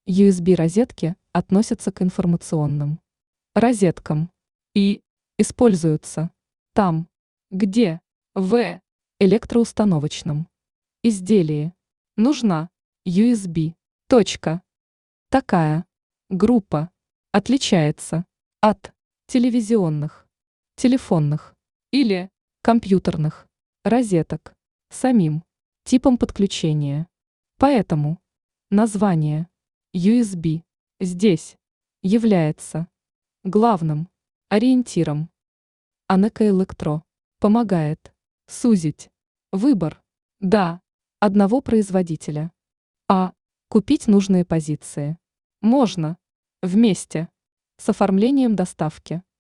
USB-розетки относятся к информационным розеткам и используются там, где в электроустановочном изделии нужна USB. Точка. Такая группа отличается от телевизионных, телефонных или компьютерных розеток самим типом подключения. Поэтому название USB здесь является главным ориентиром. Анека Электро помогает сузить выбор до одного производителя, а купить нужные позиции можно вместе с оформлением доставки.